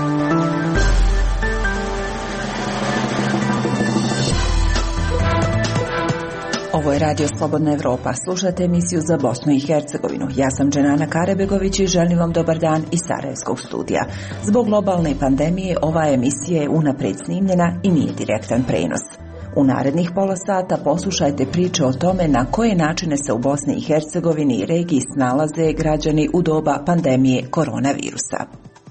Ovo je Radio Slobodna Evropa. Slušate emisiju za Bosnu i Hercegovinu. Ja sam Dženana Karebegović i želim vam dobar dan iz Sarajevskog studija. Zbog globalne pandemije ova emisija je unaprijed snimljena i nije direktan prenos. U narednih pola sata poslušajte priče o tome na koje načine se u Bosni i Hercegovini i regiji snalaze građani u doba pandemije koronavirusa.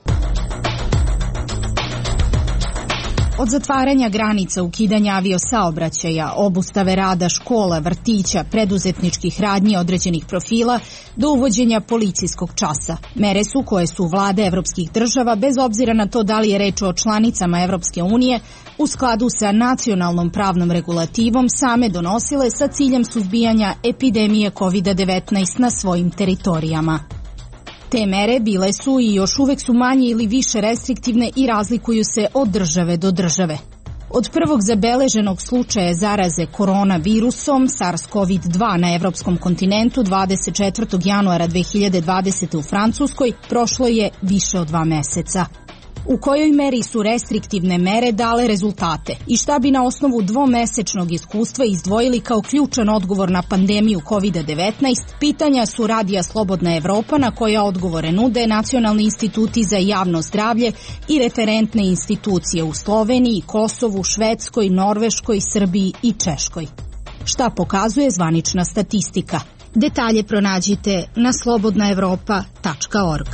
Od zatvaranja granica, ukidanja aviosaobraćaja, obustave rada škola, vrtića, preduzetničkih radnji određenih profila, do uvođenja policijskog časa. Mere su koje su vlade evropskih država, bez obzira na to da li je reč o članicama Evropske unije, u skladu sa nacionalnom pravnom regulativom same donosile sa ciljem suzbijanja epidemije COVID-19 na svojim teritorijama. Te mere bile su i još uvek su manje ili više restriktivne i razlikuju se od države do države. Od prvog zabeleženog slučaja zaraze koronavirusom SARS-CoV-2 na evropskom kontinentu 24. januara 2020. u Francuskoj prošlo je više od 2 meseca. U kojoj meri su restriktivne mere dale rezultate i šta bi na osnovu dvomesečnog iskustva izdvojili kao ključan odgovor na pandemiju COVID-19, pitanja su Radija Slobodna Evropa na koja odgovore nude nacionalni instituti za javno zdravlje i referentne institucije u Sloveniji, Kosovu, Švedskoj, Norveškoj, Srbiji i Češkoj. Šta pokazuje zvanična statistika? Detalje pronađite na slobodnaevropa.org.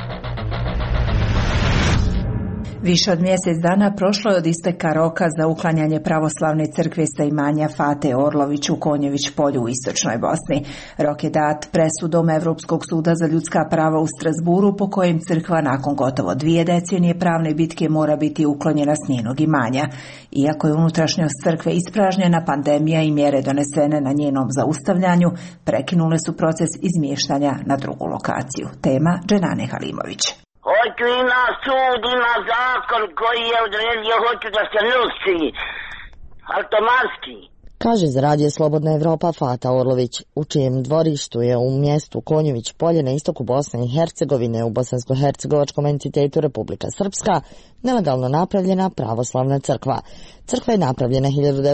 Više od mjesec dana prošlo je od isteka roka za uklanjanje pravoslavne crkve sa imanja Fate Orlović u Konjević polju u istočnoj Bosni. Rok je dat presudom Evropskog suda za ljudska prava u Strasburu po kojem crkva nakon gotovo 2 decenije pravne bitke mora biti uklonjena s njenog imanja. Iako je unutrašnjost crkve ispražnjena, pandemija i mjere donesene na njenom zaustavljanju prekinule su proces izmještanja na drugu lokaciju. Tema Dženane Halimović. Hoću ima sud, ima zakon koji je odredio, hoću da se nosi automatski. Kaže za Radio Slobodna Evropa Fata Orlović, u čijem dvorištu je u mjestu Konjević polje na istoku Bosne i Hercegovine u bosansko-hercegovačkom entitetu Republika Srpska nelegalno napravljena pravoslavna crkva. Crkva je napravljena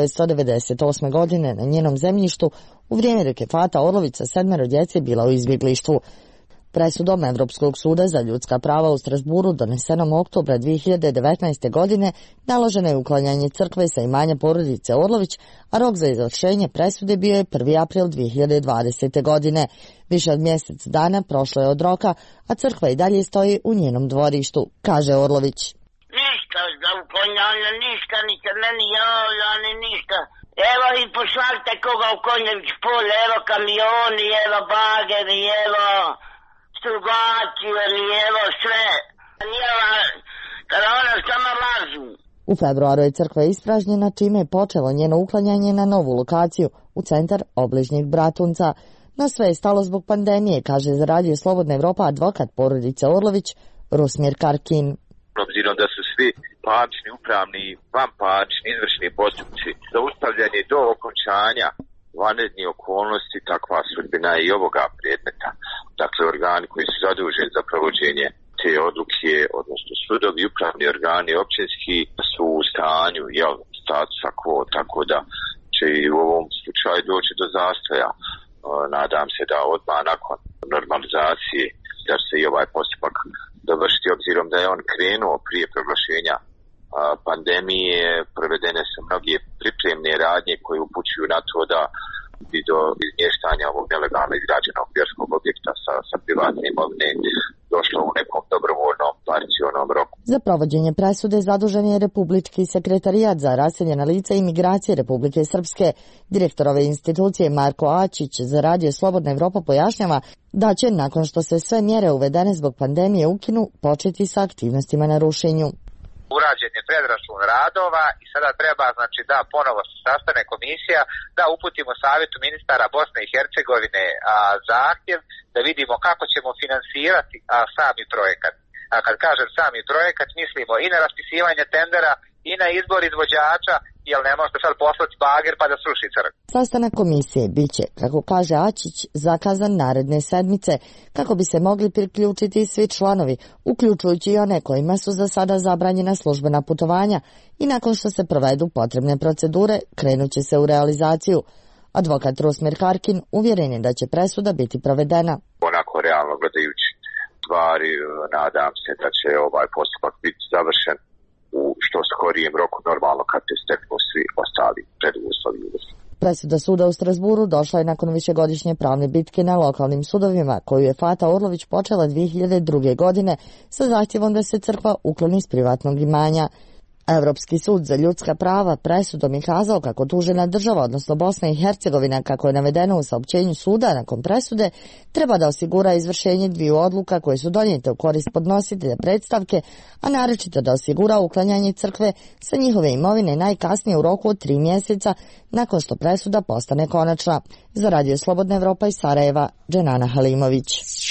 1998. godine na njenom zemljištu u vrijeme dok je Fata Orlović sa 7 djece bila u izbjeglištvu. Presudom Evropskog suda za ljudska prava u Strasburu donesenom oktobra 2019. godine naloženo je uklanjanje crkve sa imanja porodice Orlović, a rok za izvršenje presude bio je 1. april 2020. godine. Više od mjesec dana prošlo je od roka, a crkva i dalje stoji u njenom dvorištu, kaže Orlović. Ništa za uklanjanje, ništa, ni se meni javlja, ni ništa. Evo i pošaljte koga u Konjević polje, evo kamioni, evo bageri, evo strugači, evo sve. Nijela, kada ona samo lažu. U februaru je crkva ispražnjena, čime je počelo njeno uklanjanje na novu lokaciju, u centar obližnjeg Bratunca. No sve je stalo zbog pandemije, kaže za Radio Slobodna Evropa advokat porodice Orlović, Rusmir Karkin. Obzirom da su svi parnični, upravni, vanparnični, izvršni postupci zaustavljeni do okončanja vanrednih okolnosti, takva sudbina i ovoga predmeta. Dakle, organi koji su zaduženi za provođenje te odluke, odnosno sudovi, upravni organi, općinski, su u stanju statusa quo, tako da će i u ovom slučaju doći do zastoja. Nadam se da odmah nakon normalizacije da se i ovaj postupak dovršiti, obzirom da je on krenuo prije proglašenja pandemije. Provedene su mnoge pripremne radnje koje upućuju na to da bi do izmještanja ovog nelegalno izgrađenog vjerskog objekta sa privatne imovine došlo u nekom dobrovoljnom parcijalnom roku. Za provođenje presude zadužen je Republički sekretarijat za raseljena lica i migracije Republike Srpske. Direktor ove institucije Marko Ačić za Radio Slobodna Evropa pojašnjava da će, nakon što se sve mjere uvedene zbog pandemije ukinu, početi sa aktivnostima na rušenju. Urađen je predračun radova i sada treba, da ponovo se sastane komisija, da uputimo Savjetu ministara Bosne i Hercegovine zahtjev da vidimo kako ćemo finansirati sami projekat. A kad kažem sami projekat, mislimo i na raspisivanje tendera, i na izbor izvođača, jer ne možete sad poslati bager pa da sruši crkvu. Sastanak komisije biće, kako kaže Ačić, zakazan naredne sedmice, kako bi se mogli priključiti svi članovi, uključujući i one kojima su za sada zabranjena službena putovanja, i nakon što se provedu potrebne procedure, krenut će se u realizaciju. Advokat Rusmir Harkin uvjeren je da će presuda biti provedena. Onako realno gledajući stvari, nadam se da će ovaj postupak biti završen u što skorijem roku, normalno kad se steknu svi ostali preduslovi. Presuda suda u Strasburu došla je nakon višegodišnje pravne bitke na lokalnim sudovima, koju je Fata Orlović počela 2002. godine sa zahtjevom da se crkva ukloni iz privatnog imanja. Evropski sud za ljudska prava presudom je kazao kako tužena država, odnosno Bosna i Hercegovina, kako je navedeno u saopćenju suda nakon presude, treba da osigura izvršenje dviju odluka koje su donijete u korist podnositelja predstavke, a naročito da osigura uklanjanje crkve sa njihove imovine najkasnije u roku od 3 mjeseca nakon što presuda postane konačna. Za Radio Slobodna Evropa iz Sarajeva, Dženana Halimović.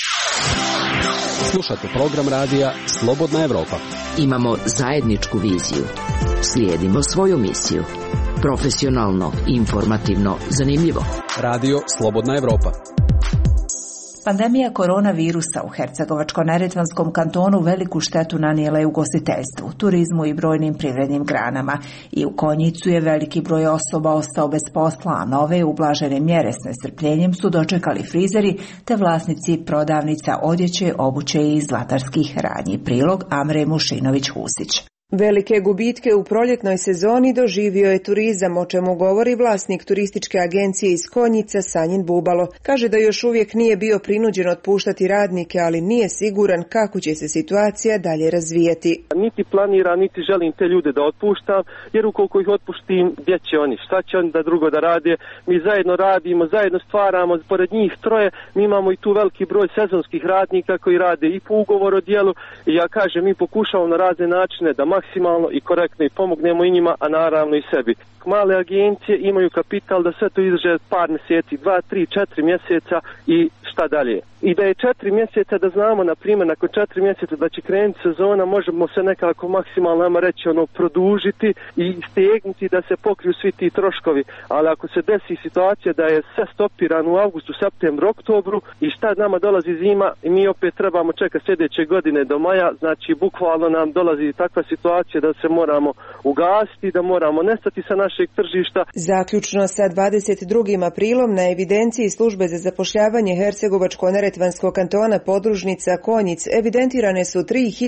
Slušate program radija Slobodna Evropa. Imamo zajedničku viziju. Slijedimo svoju misiju. Profesionalno, informativno, zanimljivo. Radio Slobodna Evropa. Pandemija koronavirusa u Hercegovačko-neretvanskom kantonu veliku štetu nanijela je ugostiteljstvu, turizmu i brojnim privrednim granama. I u Konjicu je veliki broj osoba ostao bez posla, a nove ublažene mjere s nestrpljenjem su dočekali frizeri te vlasnici prodavnica odjeće, obuće i zlatarskih radnji. Prilog Amre Mušinović-Husić. Velike gubitke u proljetnoj sezoni doživio je turizam, o čemu govori vlasnik turističke agencije iz Konjica Sanjin Bubalo. Kaže da još uvijek nije bio prinuđen otpuštati radnike, ali nije siguran kako će se situacija dalje razvijati. Niti planira, niti želim te ljude da otpuštam, jer ukoliko ih otpuštim, gdje će oni? Šta će oni da drugo da rade? Mi zajedno radimo, zajedno stvaramo, pored njih troje, mi imamo i tu veliki broj sezonskih radnika koji rade i po ugovoru o djelu, i ja kažem, mi pokušavamo na razne načine da maksimalno i korektno i pomognemo i njima, a naravno i sebi. Male agencije imaju kapital da sve to izdrže par mjeseci, 2, 3, 4 mjeseca i šta dalje. I da je 4 mjeseca da znamo, na primjer, nakon 4 mjeseca da će krenuti sezona, možemo se nekako maksimalno, nama reći, produžiti i stegnuti da se pokriju svi ti troškovi. Ali ako se desi situacija da je sve stopirano u avgustu, septembru, oktobru i šta nama dolazi zima i mi opet trebamo čekati sljedeće godine do maja, znači bukvalno nam dolazi takva situacija da se moramo ugasiti, da moramo nestati sa našeg tržišta. Zaključno sa 22. aprilom na evidenciji službe za zapošljavanje Hercegovačko-neretvanskog kantona podružnica Konjic evidentirane su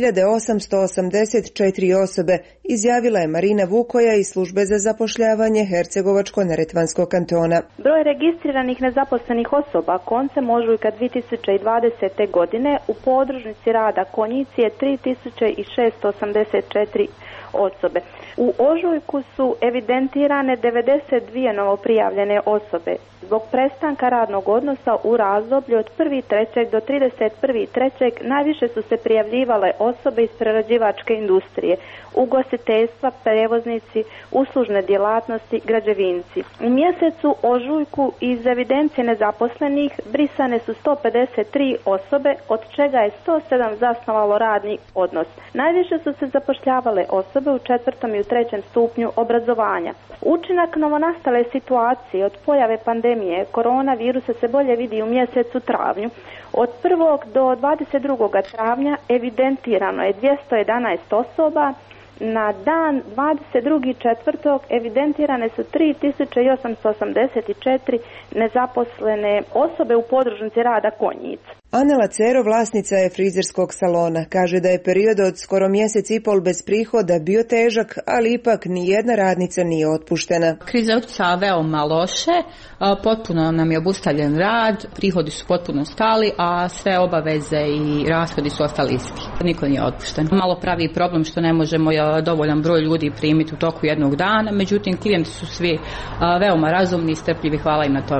3884 osobe, izjavila je Marina Vukoja iz službe za zapošljavanje Hercegovačko-neretvanskog kantona. Broj registriranih nezaposlenih osoba koncem ožujka 2020. godine u podružnici rada Konjic je 3684 osobe. U ožujku su evidentirane 92 novoprijavljene osobe. Zbog prestanka radnog odnosa u razdoblju od 1.3. do 31.3. najviše su se prijavljivale osobe iz prerađivačke industrije, ugostiteljstva, prevoznici, uslužne djelatnosti, građevinci. U mjesecu ožujku iz evidencije nezaposlenih brisane su 153 osobe, od čega je 107 zasnovalo radni odnos. Najviše su se zapošljavale osobe u 4. i u 3. stupnju obrazovanja. Učinak novonastale situacije od pojave pandemije koronavirusa se bolje vidi u mjesecu travnju. Od 1. do 22. travnja evidentirano je 211 osoba, na dan 22.4. evidentirane su 3884 nezaposlene osobe u podružnici rada Konjic. Anela Cero, vlasnica je frizerskog salona, kaže da je period od skoro mjesec i pol bez prihoda bio težak, ali ipak nijedna radnica nije otpuštena. Kriza je utjecala veoma loše, potpuno nam je obustavljen rad, prihodi su potpuno stali, a sve obaveze i rashodi su ostali isti. Niko nije otpušten. Malo pravi problem što ne možemo dovoljan broj ljudi primiti u toku jednog dana, međutim klijenti su svi veoma razumni i strpljivi, hvala im na tome.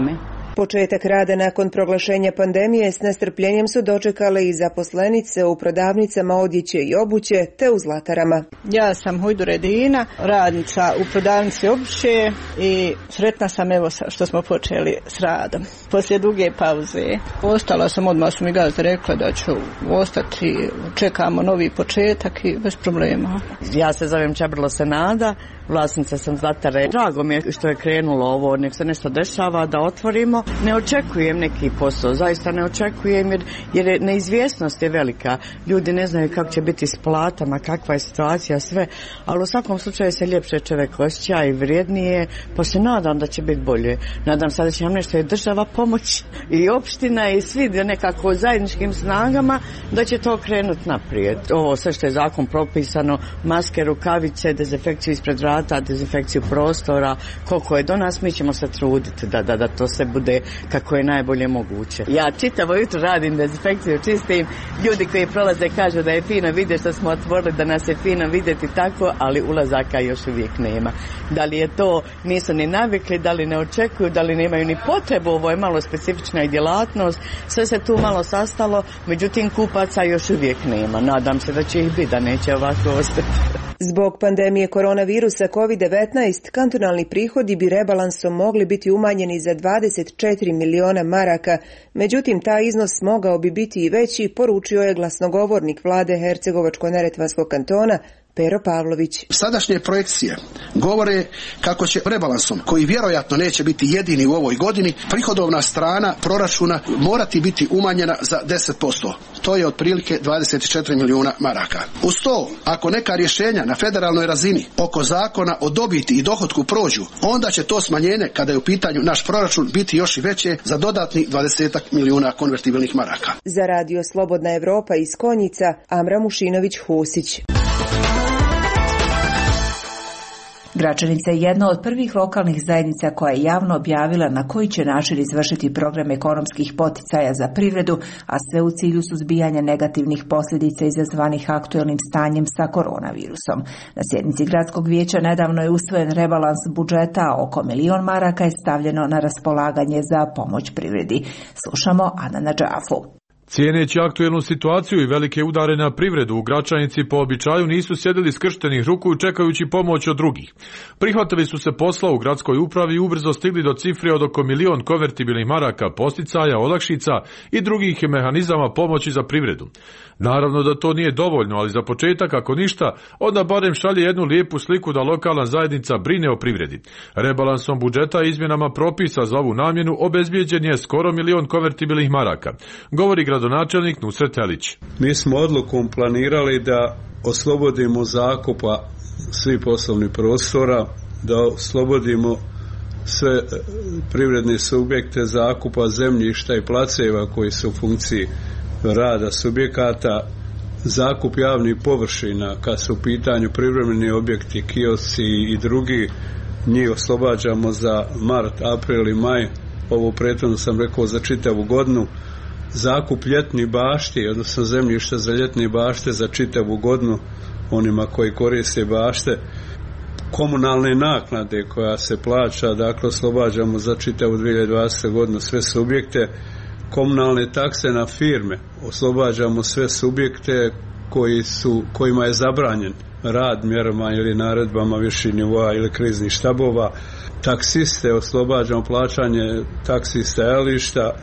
Početak rada nakon proglašenja pandemije s nestrpljenjem su dočekale i zaposlenice u prodavnicama odjeće i obuće te u Zlatarama. Ja sam Hujdu Redina, radnica u prodavnici obuće i sretna sam evo što smo počeli s radom. Poslije duge pauze. Ostala sam, odmah su mi gazde rekla da ću ostati, čekamo novi početak i bez problema. Ja se zovem Čebrlo Senada, vlasnica sam Zlatare. Drago mi je što je krenulo ovo, nek se nešto dešava da otvorimo. Ne očekujem neki posao, zaista ne očekujem jer neizvjesnost je velika. Ljudi ne znaju kako će biti s platama, kakva je situacija, sve, ali u svakom slučaju se ljepše čovjek osjeća i vrijednije, pa se nadam da će biti bolje. Nadam se da će nam nešto i država pomoći i opština i svi nekako zajedničkim snagama da će to krenuti naprijed. Ovo sve što je zakon propisano, maske, rukavice, dezinfekciju ispred vrata, dezinfekciju prostora, koliko je do nas, mi ćemo se truditi da to sve bude kako je najbolje moguće. Ja čitavo jutro radim dezinfekciju, čistim, ljudi koji prolaze kažu da je fino vidjeti što smo otvorili, da nas je fino vidjeti tako, ali ulazaka još uvijek nema. Da li je to, nisu ni navikli, da li ne očekuju, da li nemaju ni potrebu, ovo je malo specifična i djelatnost, sve se tu malo sastalo, međutim kupaca još uvijek nema. Nadam se da će ih biti, da neće ovako ostati. Zbog pandemije koronavirusa COVID-19, kantonalni prihodi bi rebalansom mogli biti umanjeni za 24 miliona maraka, međutim taj iznos mogao bi biti i veći, poručio je glasnogovornik vlade Hercegovačko-neretvanskog kantona Pero Pavlović. Sadašnje projekcije govore kako će rebalansom, koji vjerojatno neće biti jedini u ovoj godini, prihodovna strana proračuna morati biti umanjena za 10%. To je otprilike 24 milijuna maraka. Uz to, ako neka rješenja na federalnoj razini oko zakona o dobiti i dohotku prođu, onda će to smanjenje, kada je u pitanju naš proračun, biti još i veće za dodatnih 20 milijuna konvertibilnih maraka. Za radio Slobodna Evropa iz Konjica, Amra Mušinović-Husić. Gračanica je jedna od prvih lokalnih zajednica koja je javno objavila na koji će način izvršiti program ekonomskih poticaja za privredu, a sve u cilju suzbijanja negativnih posljedica izazvanih aktuelnim stanjem sa koronavirusom. Na sjednici gradskog vijeća nedavno je usvojen rebalans budžeta, a oko 1 milion maraka je stavljeno na raspolaganje za pomoć privredi. Slušamo Anana Džafu. Cijeneći aktuelnu situaciju i velike udare na privredu, u Gračanici po običaju nisu sjedili skrštenih ruku čekajući pomoć od drugih. Prihvatili su se posla u gradskoj upravi i ubrzo stigli do cifre od oko 1 milion konvertibilnih maraka posticaja, olakšica i drugih mehanizama pomoći za privredu. Naravno da to nije dovoljno, ali za početak, ako ništa, onda barem šalje jednu lijepu sliku da lokalna zajednica brine o privredi. Rebalansom budžeta i izmjenama propisa za ovu namjenu obezbijeđen je skoro 1 milion konvertibilnih maraka, govori gradonačelnik Nusret Elić. Mi smo odlukom planirali da oslobodimo zakupa svih poslovnih prostora, da oslobodimo sve privredne subjekte zakupa zemljišta i placeva koji su u funkciji rada subjekata, zakup javnih površina kad su u pitanju privremeni objekti, kiosci i drugi, njih oslobađamo za mart, april i maj, ovo prethodno sam rekao za čitavu godinu. Zakup ljetnih bašti, odnosno zemljišta za ljetne bašte za čitavu godinu onima koji koriste bašte, komunalne naknade koja se plaća, dakle oslobađamo za čitavu 2020. godinu sve subjekte, komunalne takse na firme, oslobađamo sve subjekte kojima je zabranjen rad mjerama ili naredbama viših nivoa ili kriznih štabova, taksiste oslobađamo plaćanje taksi stajališta,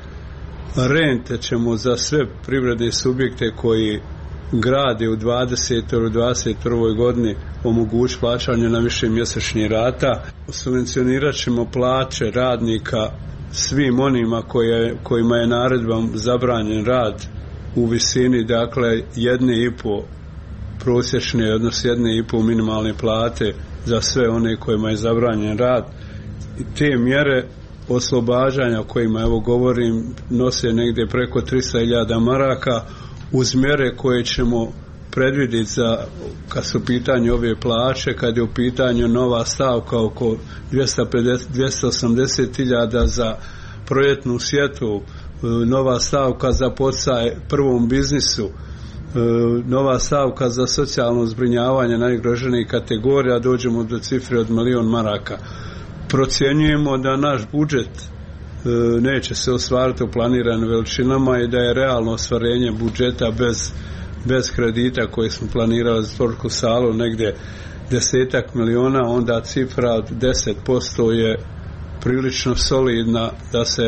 rente ćemo za sve privredne subjekte koji grade u 20. ili 21. godini omogućiti plaćanje na više mjesečnih rata. Subvencionirat ćemo plaće radnika svim onima kojima je naredbom zabranjen rad u visini, dakle 1,5 prosječne, odnosno 1,5 minimalne plate za sve one kojima je zabranjen rad. I te mjere oslobađanja o kojima evo govorim nose negdje preko 300.000 maraka uz mjere koje ćemo predvidjeti za, kad su u pitanju ove plaće, kad je u pitanju nova stavka oko 280.000 za proljetnu sjetvu, nova stavka za poticaj prvom biznisu, nova stavka za socijalno zbrinjavanje najugroženijih kategorija, dođemo do cifre od 1 milion maraka. Procjenjujemo da naš budžet neće se ostvariti u planiranim veličinama i da je realno ostvarenje budžeta bez kredita koje smo planirali za sportsku salu negdje 10 miliona, onda cifra od 10% je prilično solidna da se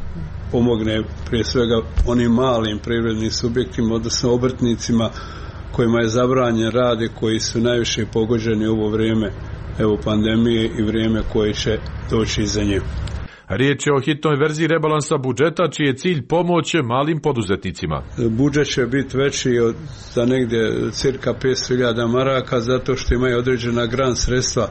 pomogne prije svega onim malim privrednim subjektima, odnosno obrtnicima kojima je zabranjen rad i koji su najviše pogođeni u ovo vrijeme pandemije i vrijeme koje će doći iza nje. Riječ je o hitnoj verziji rebalansa budžeta čiji je cilj pomoć malim poduzetnicima. Budžet će biti veći za negdje cirka 500.000 maraka zato što imaju određena grant sredstva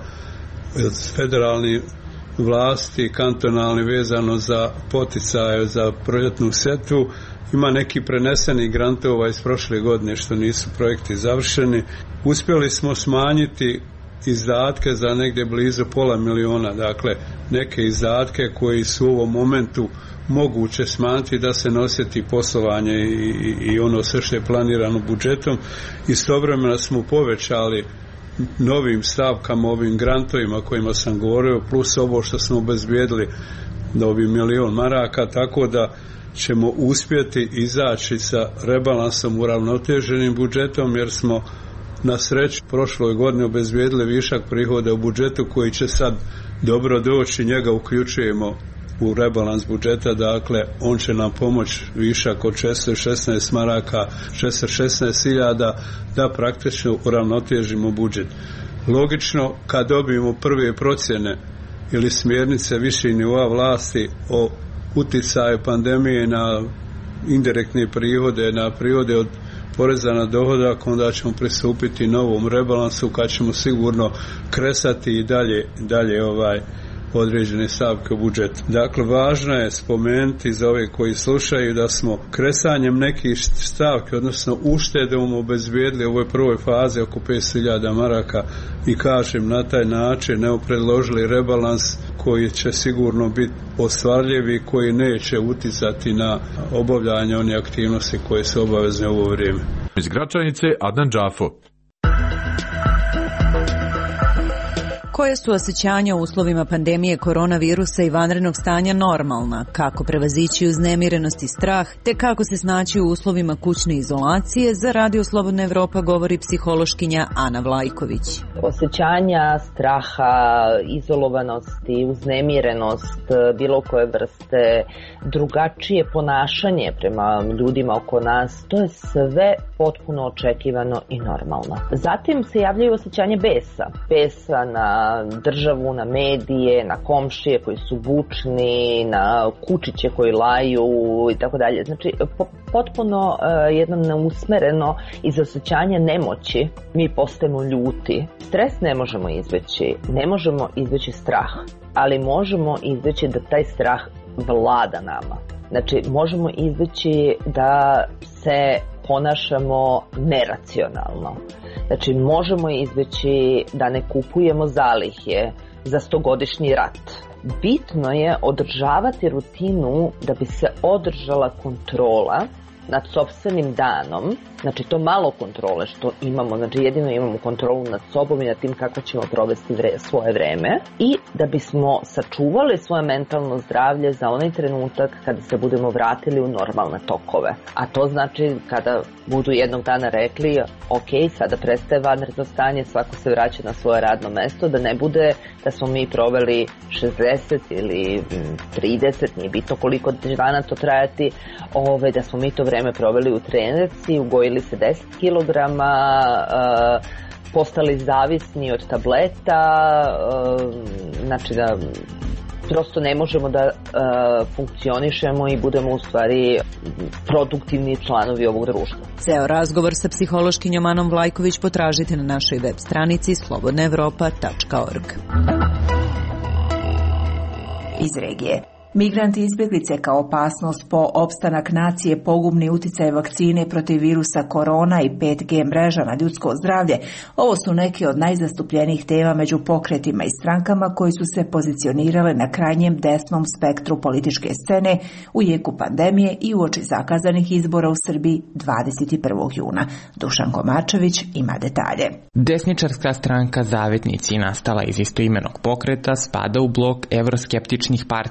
od federalnih vlasti, kantonalni vezano za poticaje za proljetnu setvu. Ima neki preneseni grantova iz prošle godine što nisu projekti završeni. Uspjeli smo smanjiti izdatke za negdje blizu $500.000, dakle neke izdatke koji su u ovom momentu moguće smanjiti da se nositi poslovanje i ono sve što je planirano budžetom. Istovremeno smo povećali novim stavkama, ovim grantovima kojima sam govorio, plus ovo što smo obezbijedili da ovih 1.000.000 maraka, tako da ćemo uspjeti izaći sa rebalansom uravnoteženim budžetom, jer smo na sreću prošloj godini obezbijedili višak prihoda u budžetu koji će sad dobro doći, njega uključujemo u rebalans budžeta, dakle on će nam pomoći višak od 616 maraka, 616.000 da praktično uravnotežimo budžet. Logično, kad dobijemo prve procjene ili smjernice viših nivoa vlasti o utjecaju pandemije na indirektne prihode, na prihode od poreza na dohodak, onda ćemo pristupiti novom rebalansu kad ćemo sigurno kresati i dalje određene stavke u budžetu. Dakle, važno je spomenuti za ove koji slušaju da smo kresanjem nekih stavke, odnosno uštedom obezbijedili u ovoj prvoj fazi oko 500.000 maraka i kažem na taj način predložili rebalans koji će sigurno biti ostvarljiv i koji neće uticati na obavljanje onih aktivnosti koje su obavezne u ovo vrijeme. Iz Gračanice Adnan Džafo. Koje su osjećanja u uslovima pandemije koronavirusa i vanrednog stanja normalna, kako prevazići uznemirenost i strah, te kako se snaći u uslovima kućne izolacije, za Radio Slobodna Evropa govori psihološkinja Ana Vlajković. Osjećanja straha, izolovanosti, uznemirenost, bilo koje vrste, drugačije ponašanje prema ljudima oko nas, to je sve potpuno očekivano i normalno. Zatim se javljaju osjećanje besa na državu, na medije, na komšije koji su bučni, na kučiće koji laju i tako dalje. Znači, potpuno jedno neusmereno iz osjećanja nemoći mi postajemo ljuti. Stres ne možemo izbeći, ne možemo izbeći strah, ali možemo izbeći da taj strah vlada nama. Znači, možemo izbeći da se ponašamo neracionalno. Znači, možemo izbeći da ne kupujemo zalihe za 100-godišnji rat. Bitno je održavati rutinu da bi se održala kontrola nad sopstvenim danom, znači to malo kontrole što imamo, znači jedino imamo kontrolu nad sobom i nad tim kako ćemo provesti svoje vreme, i da bismo sačuvali svoje mentalno zdravlje za onaj trenutak kada se budemo vratili u normalne tokove. A to znači kada budu jednog dana rekli ok, sada prestaje vanredno stanje, svako se vraća na svoje radno mesto, da ne bude da smo mi proveli 60 ili 30, nije bitno koliko dana to trajati, da smo mi to vreme proveli u trenerci, ugojili se 10 kilograma, postali zavisni od tableta, znači da prosto ne možemo da funkcionišemo i budemo u stvari produktivni članovi ovog društva. Ceo razgovor sa psihološkinjom Anom Vlajković potražite na našoj web stranici slobodnaevropa.org. Iz regije. Migranti izbjeglice kao opasnost po opstanak nacije, pogubni uticaj vakcine protiv virusa korona i 5G mreža na ljudsko zdravlje. Ovo su neke od najzastupljenijih tema među pokretima i strankama koji su se pozicionirale na krajnjem desnom spektru političke scene u jeku pandemije i uoči zakazanih izbora u Srbiji 21. juna. Dušan Komačević ima detalje. Desničarska stranka Zavetnici, nastala iz istoimenog pokreta, spada u blok evroskeptičnih partija koje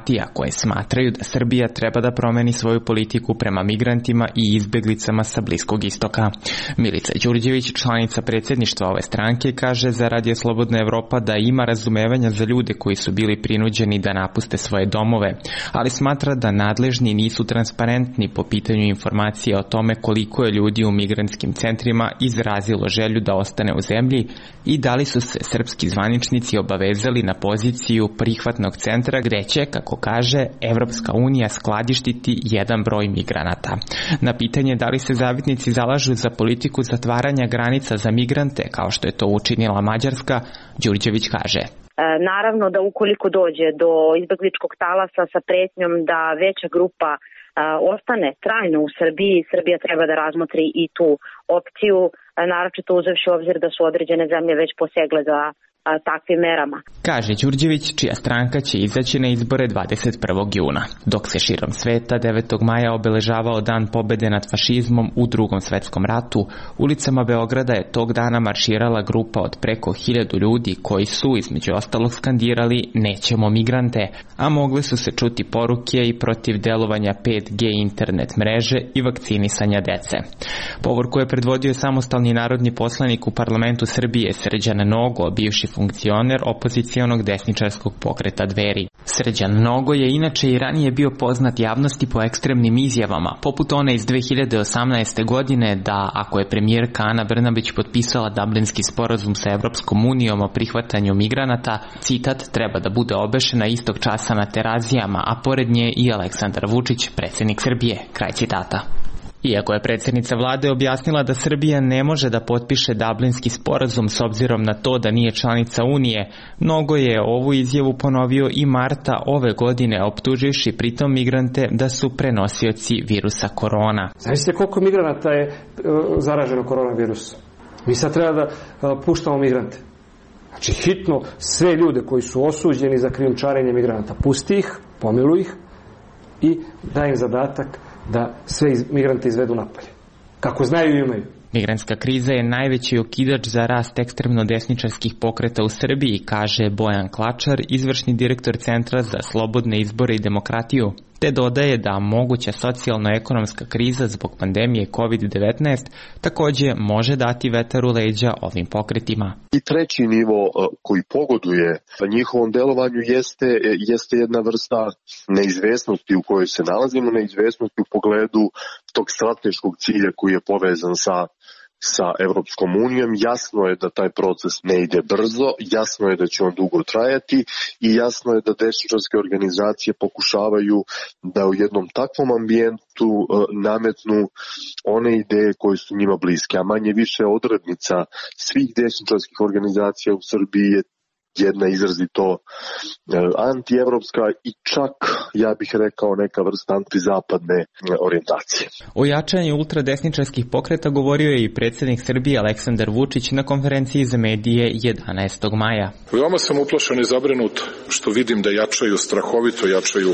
ali smatraju da Srbija treba da promeni svoju politiku prema migrantima i izbeglicama sa Bliskog istoka. Milica Đurđević, članica predsjedništva ove stranke, kaže za Radio Slobodna Evropa da ima razumevanja za ljude koji su bili prinuđeni da napuste svoje domove, ali smatra da nadležni nisu transparentni po pitanju informacije o tome koliko je ljudi u migrantskim centrima izrazilo želju da ostane u zemlji i da li su se srpski zvaničnici obavezali na poziciju prihvatnog centra gde će, kako kaže, Evropska unija skladištiti jedan broj migranata. Na pitanje da li se zavetnici zalažu za politiku zatvaranja granica za migrante, kao što je to učinila Mađarska, Đurđević kaže: Naravno da ukoliko dođe do izbegličkog talasa sa pretnjom da veća grupa ostane trajno u Srbiji, Srbija treba da razmotri i tu opciju, naročito uzevši u obzir da su određene zemlje već posegle za takvim merama. Kaže Đurđević, čija stranka će izaći na izbore 21. juna. Dok se širom sveta 9. maja obeležavao Dan pobede nad fašizmom u Drugom svetskom ratu, ulicama Beograda je tog dana marširala grupa od preko 1000 ljudi koji su, između ostalog, skandirali "Nećemo migrante", a mogle su se čuti poruke i protiv delovanja 5G internet mreže i vakcinisanja dece. Povorku je predvodio samostalni narodni poslanik u parlamentu Srbije Srđan Nogo, bivši funkcioner opozicionog desničarskog pokreta Dveri. Srđan Nogo je inače i ranije bio poznat javnosti po ekstremnim izjavama, poput one iz 2018. godine da ako je premijerka Ana Brnabić potpisala Dublinski sporazum sa Evropskom unijom o prihvatanju migranata, citat, treba da bude obešena istog časa na Terazijama, a pored nje i Aleksandar Vučić, predsjednik Srbije. Kraj citata. Iako je predsjednica vlade objasnila da Srbija ne može da potpiše Dublinski sporazum s obzirom na to da nije članica Unije, Nogo je ovu izjavu ponovio i marta ove godine, optuživši pritom migrante da su prenosioci virusa korona. Zavisite koliko migranata je zaraženo koronavirusom. Mi sad treba da puštamo migrante. Znači hitno sve ljude koji su osuđeni za krijumčarenje migranata, pusti ih, pomiluj ih i daj im zadatak da sve migrante izvedu napolje. Kako znaju i imaju. Migrantska kriza je najveći okidač za rast ekstremno desničarskih pokreta u Srbiji, kaže Bojan Klačar, izvršni direktor Centra za slobodne izbore i demokratiju, te dodaje da moguća socijalno-ekonomska kriza zbog pandemije COVID-19 također može dati vetar u leđa ovim pokretima. I treći nivo koji pogoduje njihovom delovanju jeste jedna vrsta neizvesnosti u kojoj se nalazimo, neizvesnosti u pogledu tog strateškog cilja koji je povezan sa Evropskom unijom. Jasno je da taj proces ne ide brzo, jasno je da će on dugo trajati i jasno je da desničarske organizacije pokušavaju da u jednom takvom ambijentu nametnu one ideje koje su njima bliske, a manje više odrednica svih desničarskih organizacija u Srbiji je jedna izrazito antievropska i čak, ja bih rekao, neka vrsta antizapadne orijentacije. O jačanju ultradesničarskih pokreta govorio je i predsjednik Srbije Aleksandar Vučić na konferenciji za medije 11. maja. Veoma sam uplašen i zabrinut što vidim da strahovito jačaju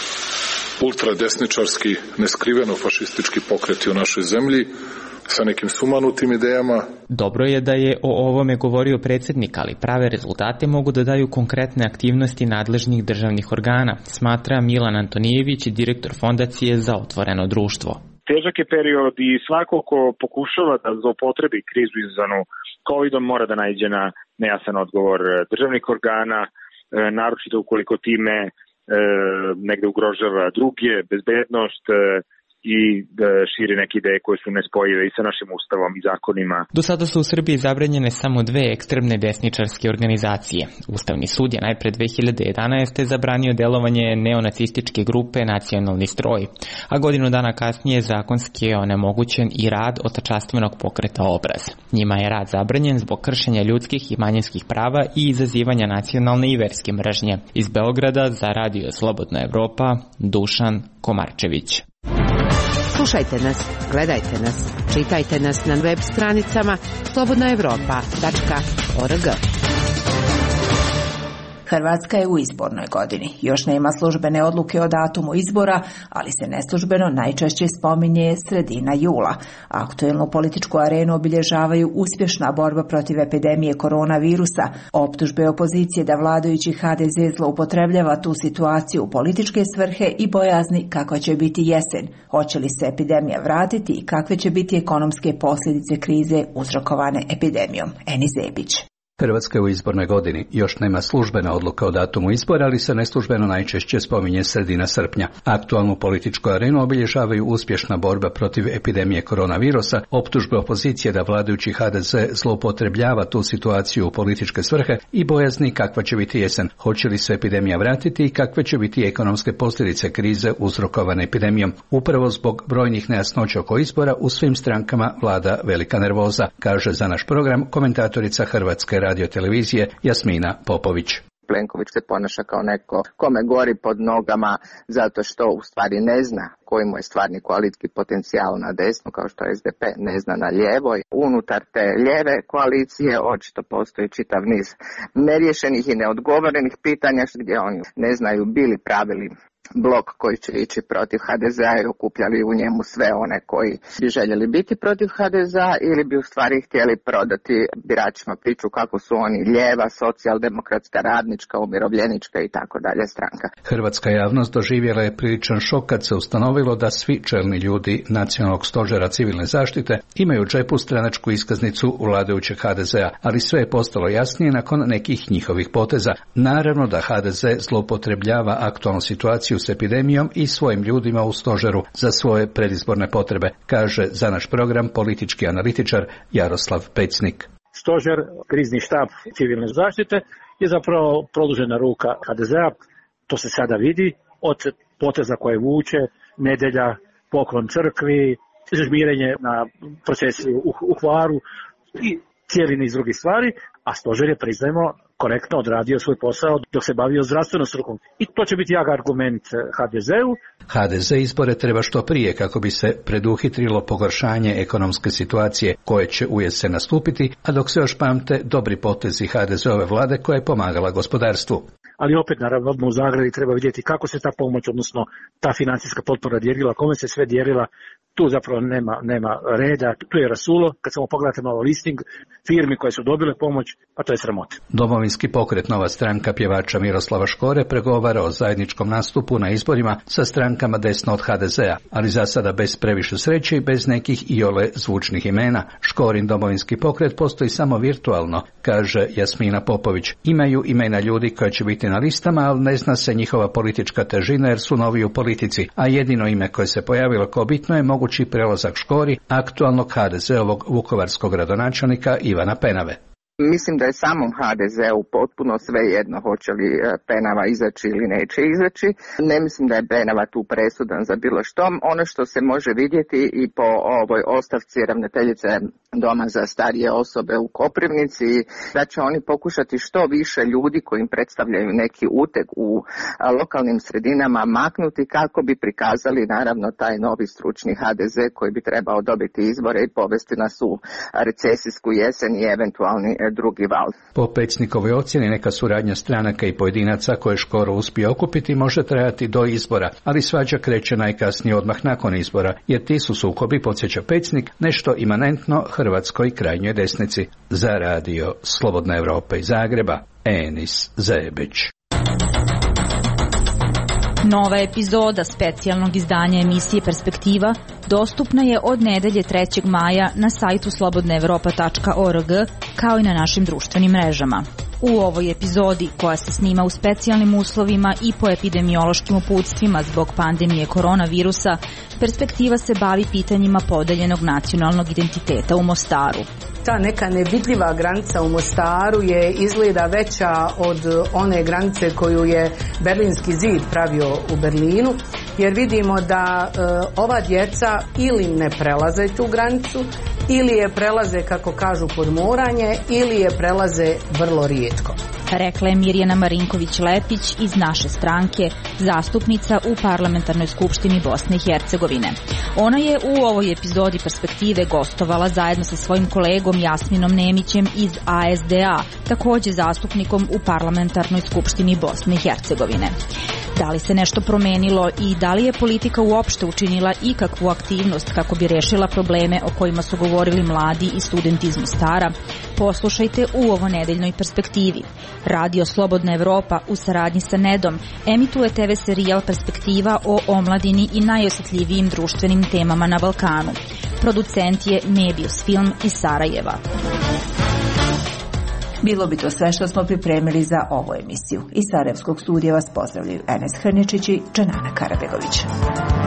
ultradesničarski, neskriveno fašistički pokreti u našoj zemlji, sa nekim sumanutim idejama. Dobro je da je o ovome govorio predsjednik, ali prave rezultate mogu da daju konkretne aktivnosti nadležnih državnih organa, smatra Milan Antonijević, direktor Fondacije za otvoreno društvo. Težak je period i svako ko pokušava da zloupotrebi krizu izazvanu COVID-om mora da naiđe na nejasan odgovor državnih organa, naročito ukoliko time negde ugrožava druge, bezbednost i širi neke ideje koje su nespojive i sa našim ustavom i zakonima. Do sada su u Srbiji zabranjene samo dve ekstremne desničarske organizacije. Ustavni sud je najpre 2011. zabranio delovanje neonacističke grupe Nacionalni stroj, a godinu dana kasnije zakonski je onemogućen i rad otačastvenog pokreta Obraz. Njima je rad zabranjen zbog kršenja ljudskih i manjinskih prava i izazivanja nacionalne i verske mržnje. Iz Beograda za Radio Slobodna Evropa, Dušan Komarčević. Slušajte nas, gledajte nas, čitajte nas na web stranicama slobodnaevropa.org. Hrvatska je u izbornoj godini. Još nema službene odluke o datumu izbora, ali se neslužbeno najčešće spominje sredina jula. Aktuelnu političku arenu obilježavaju uspješna borba protiv epidemije koronavirusa, optužbe opozicije da vladajući HDZ zloupotrebljava tu situaciju u političke svrhe i bojazni kakva će biti jesen. Hoće li se epidemija vratiti i kakve će biti ekonomske posljedice krize uzrokovane epidemijom? Eni Zebić. Hrvatska je u izbornoj godini. Još nema službena odluka o datumu izbora, ali se neslužbeno najčešće spominje sredina srpnja. Aktualnu političku arenu obilježavaju uspješna borba protiv epidemije koronavirusa, optužbe opozicije da vladajući HDZ zloupotrebljava tu situaciju u političke svrhe i bojazni kakva će biti jesen. Hoće li se epidemija vratiti i kakve će biti ekonomske posljedice krize uzrokovane epidemijom. Upravo zbog brojnih nejasnoća oko izbora u svim strankama vlada velika nervoza, kaže za naš program komentatorica Hrvatske radiotelevizije Jasmina Popović. Plenković se ponaša kao neko kome gori pod nogama zato što u stvari ne zna koji mu je stvarni koalicijski potencijal na desnu, kao što SDP ne zna na lijevo. Unutar te lijeve koalicije očito postoji čitav niz neriješenih i neodgovorenih pitanja gdje oni ne znaju bili pravili blok koji će ići protiv HDZ-a i okupljali u njemu sve one koji bi željeli biti protiv HDZ-a ili bi u stvari htjeli prodati biračima priču kako su oni lijeva, socijaldemokratska, radnička, umirovljenička i tako dalje stranka. Hrvatska javnost doživjela je priličan šok kad se ustanovilo da svi čelni ljudi Nacionalnog stožera civilne zaštite imaju u džepu stranačku iskaznicu vladajućeg HDZ-a, ali sve je postalo jasnije nakon nekih njihovih poteza. Naravno da HDZ zloupotrebljava aktualnu situaciju s epidemijom i svojim ljudima u stožeru za svoje predizborne potrebe, kaže za naš program politički analitičar Jaroslav Pecnik. Stožer, krizni štab civilne zaštite je zapravo produžena ruka HDZ-a, to se sada vidi, od poteza koje vuče, nedjelja, poklon crkvi, žmirenje na procesiju u Hvaru i cijeli niz drugih stvari, a stožer je, priznajmo, korektno odradio svoj posao dok se bavio zdravstvenom strukom. I to će biti jak argument HDZ-u. HDZ izbore treba što prije kako bi se preduhitrilo pogoršanje ekonomske situacije koje će ujesen nastupiti, a dok se još pamte dobri potezi HDZ-ove vlade koja je pomagala gospodarstvu. Ali opet, naravno, odmah u zagradi treba vidjeti kako se ta pomoć, odnosno ta financijska potpora dijelila, kome se sve dijelila. Tu zapravo nema reda, tu je rasulo. Kad samo pogledate malo listing firmi koje su dobile pomoć, a to je sramota. Domovinski pokret, nova stranka pjevača Miroslava Škore, pregovara o zajedničkom nastupu na izborima sa strankama desno od HDZ-a, ali za sada bez previše sreće i bez nekih iole zvučnih imena. Škorin domovinski pokret postoji samo virtualno, kaže Jasmina Popović. Imaju imena ljudi koji će biti na listama, ali ne zna se njihova politička težina jer su novi u politici, a jedino ime koje se pojavilo kao bitno je mogući prelazak Škori, aktualnog HDZ-ovog vukovarskog gradonačelnika Ivana Penave. Mislim da je samom HDZ-u potpuno svejedno hoće li Penava izaći ili neće izaći. Ne mislim da je Penava tu presudan za bilo što. Ono što se može vidjeti i po ovoj ostavci ravnateljice Doma za starije osobe u Koprivnici, da će oni pokušati što više ljudi koji im predstavljaju neki uteg u lokalnim sredinama maknuti kako bi prikazali naravno taj novi stručni HDZ koji bi trebao dobiti izbore i povesti nas u recesijsku jesen i eventualni drugi val. Po Pecnikovoj ocjeni neka suradnja stranaka i pojedinaca koje Škoro uspije okupiti može trajati do izbora, ali svađa kreće najkasnije odmah nakon izbora, jer ti su sukobi, podsjeća Pecnik, nešto imanentno hrvatskoj krajnjoj desnici. Za radio Slobodna Evropa iz Zagreba, Enis Zebić. Nova epizoda specijalnog izdanja emisije Perspektiva dostupna je od nedelje 3. maja na sajtu slobodnaevropa.org kao i na našim društvenim mrežama. U ovoj epizodi, koja se snima u specijalnim uslovima i po epidemiološkim uputstvima zbog pandemije koronavirusa, Perspektiva se bavi pitanjima podeljenog nacionalnog identiteta u Mostaru. Ta neka nevidljiva granica u Mostaru je izgleda veća od one granice koju je Berlinski zid pravio u Berlinu, jer vidimo da ova djeca ili ne prelaze tu granicu, ili je prelaze, kako kažu, pod moranje, ili je prelaze vrlo rijetko. rekla je Mirjana Marinković-Lepić iz naše stranke, zastupnica u Parlamentarnoj skupštini Bosne i Hercegovine. Ona je u ovoj epizodi Perspektive gostovala zajedno sa svojim kolegom Jasminom Nemićem iz ASDA, takođe zastupnikom u Parlamentarnoj skupštini Bosne i Hercegovine. Da li se nešto promenilo i da li je politika uopšte učinila ikakvu aktivnost kako bi rešila probleme o kojima su govorili mladi i studenti iz Mostara? Poslušajte u ovonedeljnoj Perspektivi. Radio Slobodna Evropa u saradnji sa Nedom emituje TV serijal Perspektiva o omladini i najosjetljivijim društvenim temama na Balkanu. Producent je Mebius Film iz Sarajeva. Bilo bi to sve što smo pripremili za ovu emisiju. Iz Sarajevskog studija vas pozdravljaju Enes Hrničić i Džanana Karabegović.